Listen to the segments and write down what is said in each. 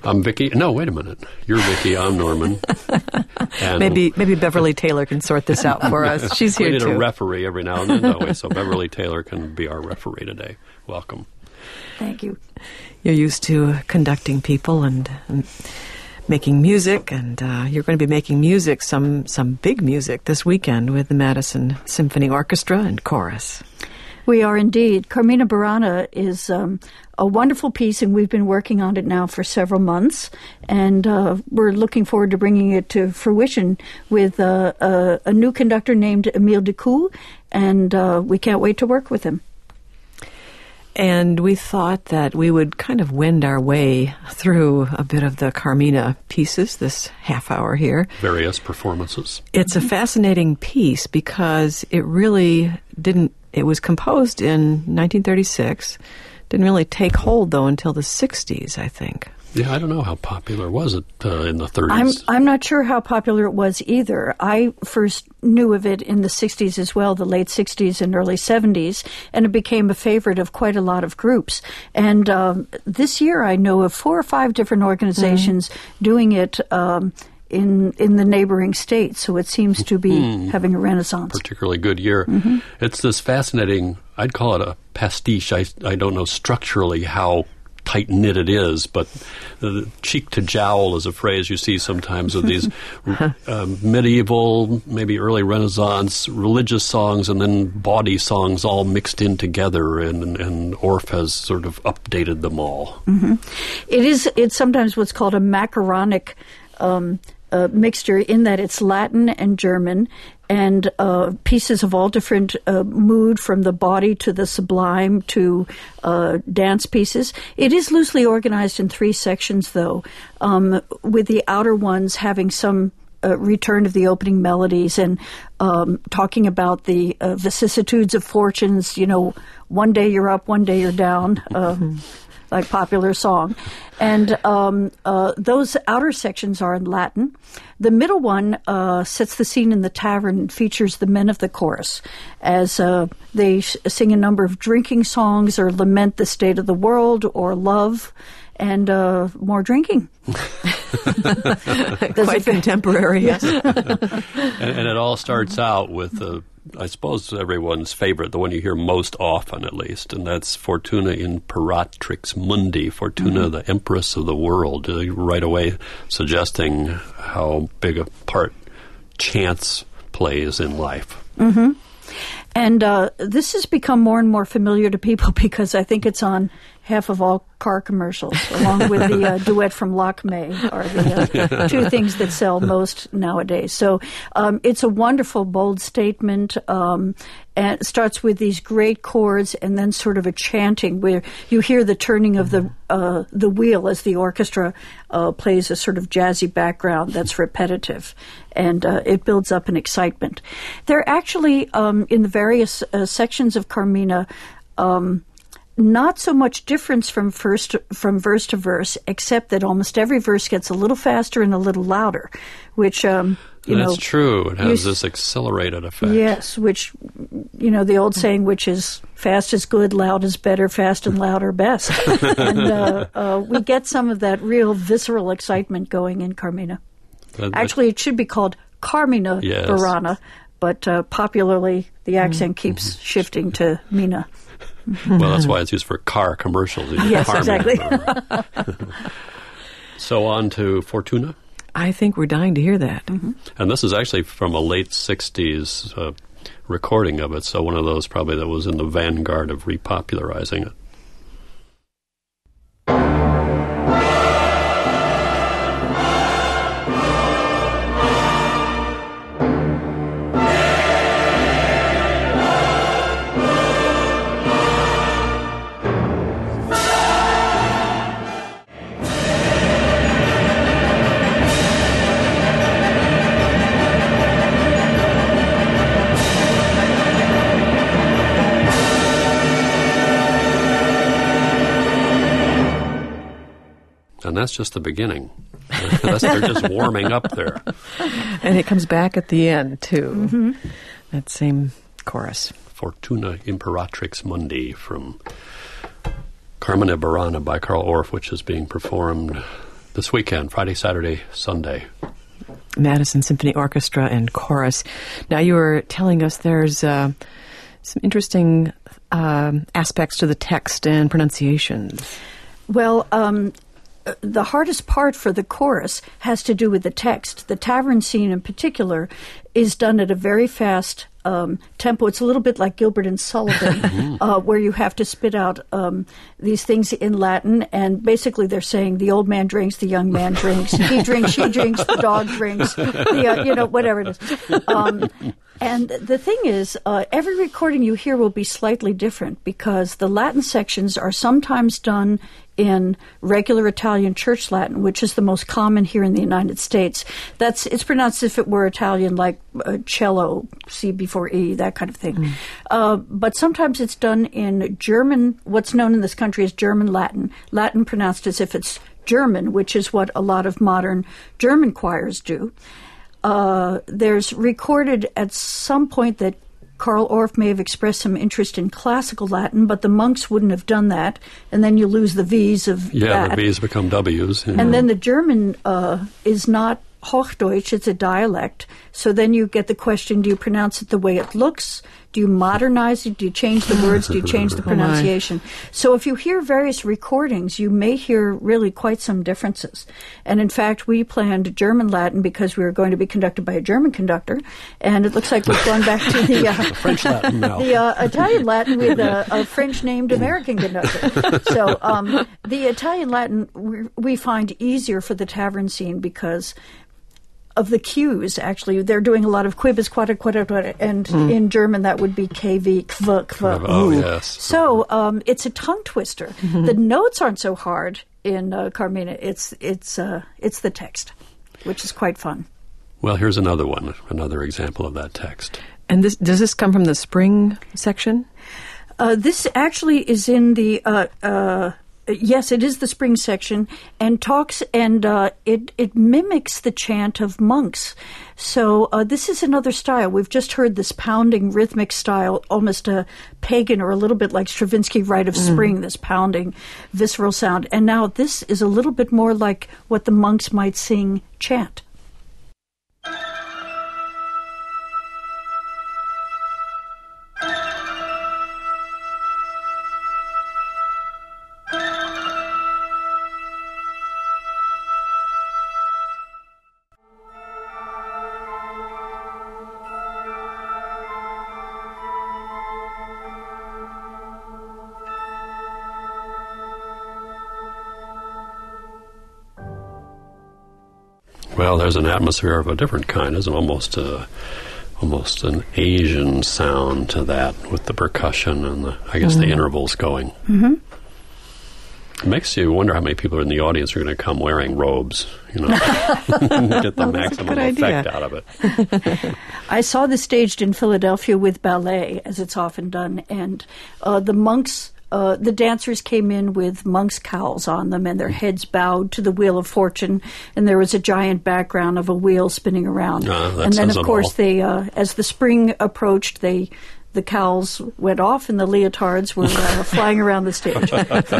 I'm Vicki. No, wait a minute. You're Vicki. I'm Norman. And Maybe Beverly Taylor can sort this out for us. She's here, we need too. a referee every now and then, don't we? So Beverly Taylor can be our referee today. Welcome. Thank you. You're used to conducting people and making music, and you're going to be making music, some big music this weekend with the Madison Symphony Orchestra and Chorus. We are indeed. Carmina Burana is a wonderful piece, and we've been working on it now for several months, and we're looking forward to bringing it to fruition with a new conductor named Emile Decoux, and we can't wait to work with him. And we thought that we would kind of wend our way through a bit of the Carmina pieces this half hour here. Various performances. It's a fascinating piece because it really didn't, it was composed in 1936, didn't really take hold, though, until the 60s, I think. Yeah, I don't know how popular was it in the 30s. I'm not sure how popular it was either. I first knew of it in the 60s as well, the late 60s and early 70s, and it became a favorite of quite a lot of groups. And this year I know of 4 or 5 different organizations doing it in the neighboring states, so it seems to be having a renaissance. Particularly good year. It's this fascinating, I'd call it a pastiche. I don't know structurally how tight-knit it is, but the cheek to jowl is a phrase you see sometimes of these medieval, maybe early Renaissance religious songs and then bawdy songs all mixed in together, and Orff has sort of updated them all. It's sometimes what's called a macaronic mixture, in that it's Latin and German, and pieces of all different mood, from the body to the sublime to dance pieces. It is loosely organized in 3 sections, though, with the outer ones having some return of the opening melodies and talking about the vicissitudes of fortunes. You know, one day you're up, one day you're down. Like popular song. And those outer sections are in Latin. The middle one sets the scene in the tavern and features the men of the chorus as they sing a number of drinking songs or lament the state of the world or love and more drinking. Quite contemporary, yes. And it all starts out with, I suppose, everyone's favorite, the one you hear most often at least, and that's Fortuna Imperatrix Mundi, Fortuna, the Empress of the World, right away suggesting how big a part chance plays in life. And this has become more and more familiar to people because I think it's on half of all car commercials, along with the duet from Lakme are the 2 things that sell most nowadays. So it's a wonderful, bold statement, and it starts with these great chords and then sort of a chanting where you hear the turning of the wheel as the orchestra plays a sort of jazzy background that's repetitive, and it builds up an excitement. There are actually, in the various sections of Carmina, not so much difference from verse to verse, except that almost every verse gets a little faster and a little louder, which that's true. It has this accelerated effect. Yes, which the old saying, which is fast is good, loud is better, fast and loud are best, and we get some of that real visceral excitement going in Carmina. Actually, it should be called Carmina Burana, but popularly the accent keeps shifting to Mina. Well, that's why it's used for car commercials. Yes, exactly. So on to Fortuna. I think we're dying to hear that. And this is actually from a late 60s recording of it, so one of those probably that was in the vanguard of repopularizing it. And that's just the beginning. They're just warming up there. And it comes back at the end, too. That same chorus. Fortuna Imperatrix Mundi from Carmina Burana by Carl Orff, which is being performed this weekend, Friday, Saturday, Sunday. Madison Symphony Orchestra and Chorus. Now, you were telling us there's some interesting aspects to the text and pronunciations. Well, the hardest part for the chorus has to do with the text. The tavern scene in particular is done at a very fast tempo. It's a little bit like Gilbert and Sullivan, where you have to spit out these things in Latin, and basically they're saying the old man drinks, the young man drinks, he drinks, she drinks, the dog drinks, whatever it is. And the thing is, every recording you hear will be slightly different because the Latin sections are sometimes done in regular Italian church Latin, which is the most common here in the United States. It's pronounced as if it were Italian, like cello, C before E, that kind of thing. But sometimes it's done in German, what's known in this country as German Latin. Latin pronounced as if it's German, which is what a lot of modern German choirs do. There's recorded at some point that Carl Orff may have expressed some interest in classical Latin, but the monks wouldn't have done that, and then you lose the V's of that. Yeah, the V's become W's. And then the German is not Hochdeutsch, it's a dialect. So then you get the question, do you pronounce it the way it looks? Do you modernize it? Do you change the words? Do you change the pronunciation? So if you hear various recordings, you may hear really quite some differences. And in fact, we planned German Latin because we were going to be conducted by a German conductor, and it looks like we've gone back to the French Latin now. The Italian Latin with a French-named American conductor. So the Italian Latin we find easier for the tavern scene because of the cues, actually. They're doing a lot of quibus, quada, quada, quada, and in German that would be kv, kv, kv. Oh, yes. So it's a tongue twister. The notes aren't so hard in Carmina. It's the text, which is quite fun. Well, here's another one, another example of that text. And does this come from the spring section? This actually is in the... yes, it is the spring section, and talks, and it mimics the chant of monks. So this is another style. We've just heard this pounding rhythmic style, almost a pagan or a little bit like Stravinsky Rite of Spring, this pounding visceral sound. And now this is a little bit more like what the monks might sing chant. Well, there's an atmosphere of a different kind. There's almost an Asian sound to that with the percussion and the intervals going. Mm-hmm. It makes you wonder how many people in the audience are going to come wearing robes, get the maximum effect out of it. I saw this staged in Philadelphia with ballet, as it's often done, and the monks... the dancers came in with monks' cowls on them and their heads bowed to the Wheel of Fortune, and there was a giant background of a wheel spinning around. And then, of course, they, as the spring approached, the cowls went off and the leotards were flying around the stage.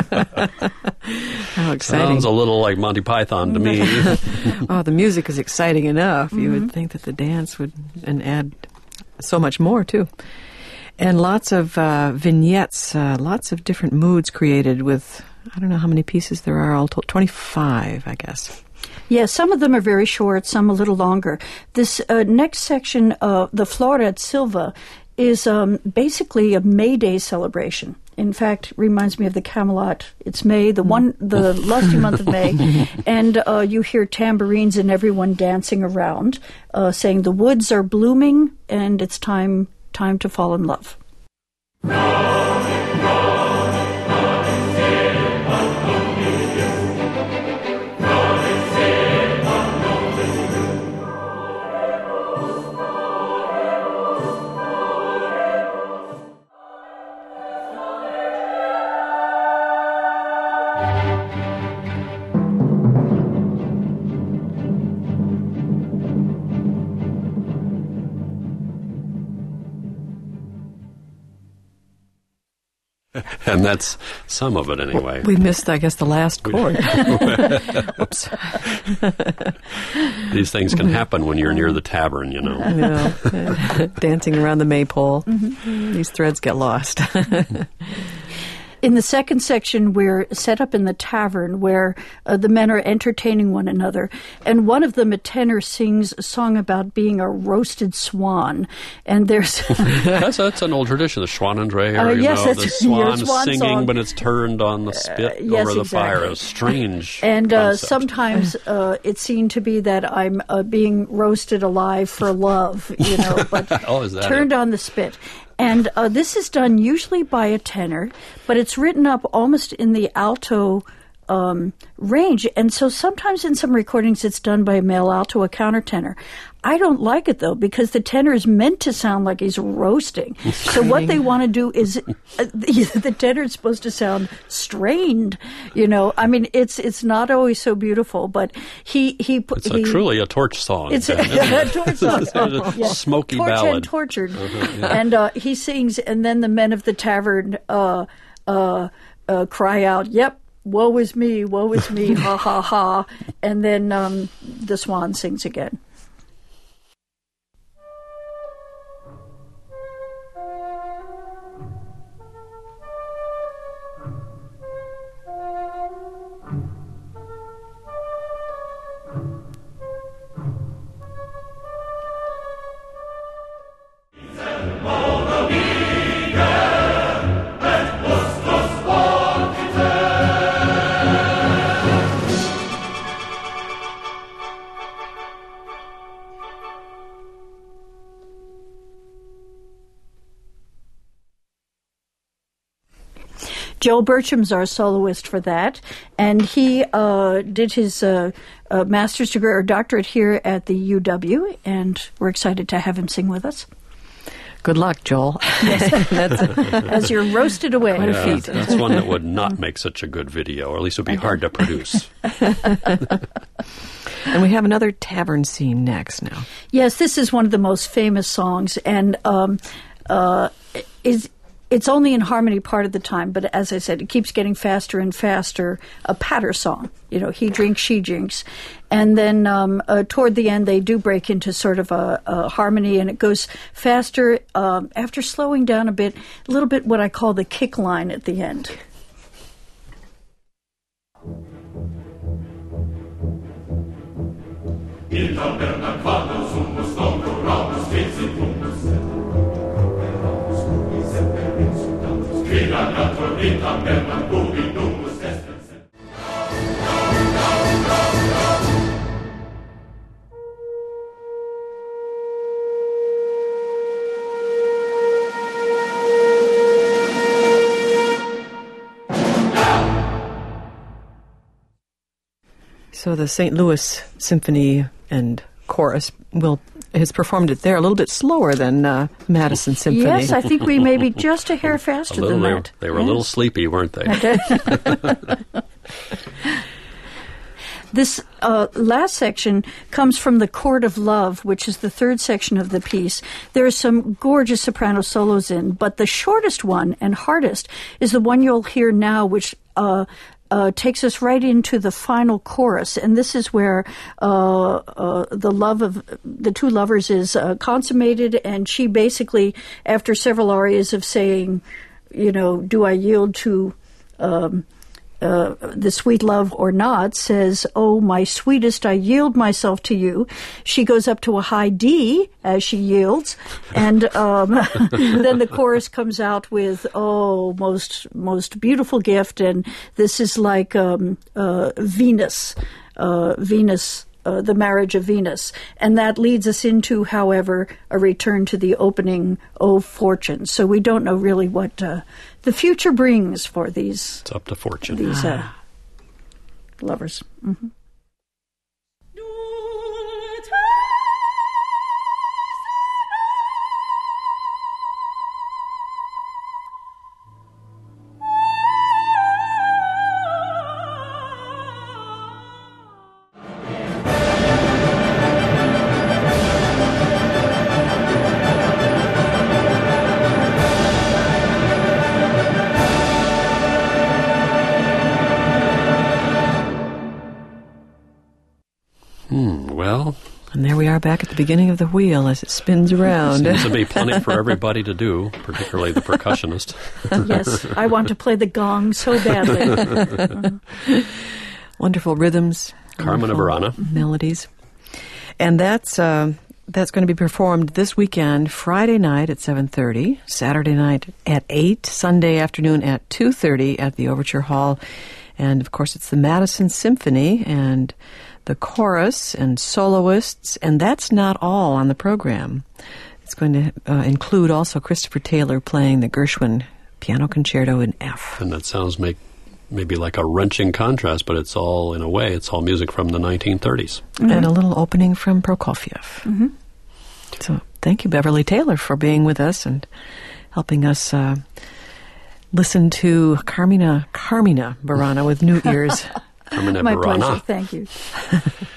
How exciting. Sounds a little like Monty Python to me. Oh, the music is exciting enough. You would think that the dance would add so much more, too. And lots of vignettes, lots of different moods created with, I don't know how many pieces there are all told, 25, I guess. Yeah, some of them are very short, some a little longer. This next section, the Flora et Silva, is basically a May Day celebration. In fact, reminds me of the Camelot. It's May, the lusty month of May, and you hear tambourines and everyone dancing around, saying the woods are blooming and it's time to fall in love. And that's some of it anyway. We missed, I guess, the last chord. Whoops. These things can happen when you're near the tavern, you know. Yeah. Dancing around the maypole. These threads get lost. In the second section, we're set up in the tavern where the men are entertaining one another. And one of them, a tenor, sings a song about being a roasted swan. And there's... that's an old tradition, the Schwanendreher, yes, the that's swan swan singing, song. but it's turned on the spit yes, over the exactly. fire. A strange And concept. sometimes it's seen to be that I'm being roasted alive for love, you know, but Oh, is that turned it? on the spit. And this is done usually by a tenor, but it's written up almost in the alto range. And so sometimes in some recordings it's done by a male alto, a countertenor. I don't like it, though, because the tenor is meant to sound like he's roasting. So what they want to do is the tenor is supposed to sound strained, you know. I mean, it's not always so beautiful, but It's truly a torch song. It's then, a isn't it? torch song. It's a smoky Torch ballad. and tortured. And he sings, and then the men of the tavern cry out, "Yep, woe is me, ha, ha, ha." And then the swan sings again. Joel Bertram's our soloist for that, and he did his master's degree or doctorate here at the UW, and we're excited to have him sing with us. Good luck, Joel. As you're roasted away. Quite a feat. That's one that would not make such a good video, or at least it would be hard to produce. And we have another tavern scene next now. Yes, this is one of the most famous songs, and it's only in harmony part of the time, but as I said, it keeps getting faster and faster. A patter song, you know, he drinks, she drinks. And then toward the end, they do break into sort of a harmony, and it goes faster after slowing down a little bit what I call the kick line at the end. Il tabernacle sullo stonco ramo stesi puntos Scriva gatto il tabernacle in dungus So the St. Louis Symphony and Chorus has performed it there a little bit slower than Madison Symphony. Yes, I think we may be just a hair faster than that. They were a little sleepy, weren't they? This last section comes from the Chord of Love, which is the third section of the piece. There are some gorgeous soprano solos in, but the shortest one and hardest is the one you'll hear now, which takes us right into the final chorus, and this is where the love of the two lovers is consummated, and she basically, after several arias of saying, you know, do I yield to the sweet love or not, says, oh, my sweetest, I yield myself to you. She goes up to a high D as she yields, and then the chorus comes out with, oh, most beautiful gift, and this is like Venus, the marriage of Venus. And that leads us into, however, a return to the opening, O Fortune. So we don't know really what the future brings for these. It's up to fortune. These lovers. Mm-hmm. Well, And there we are back at the beginning of the wheel as it spins around. seems to be plenty for everybody to do, particularly the percussionist. Yes, I want to play the gong so badly. Wonderful rhythms. Carmina wonderful Burana. melodies. And that's going to be performed this weekend, Friday night at 7:30, Saturday night at 8, Sunday afternoon at 2:30 at the Overture Hall. And, of course, it's the Madison Symphony and the chorus and soloists, and that's not all on the program. It's going to include also Christopher Taylor playing the Gershwin Piano Concerto in F. And that sounds maybe like a wrenching contrast, but it's all, in a way, it's all music from the 1930s. And a little opening from Prokofiev. Mm-hmm. So thank you, Beverly Taylor, for being with us and helping us listen to Carmina Burana with new ears. Carmina My Burana. pleasure. Thank you.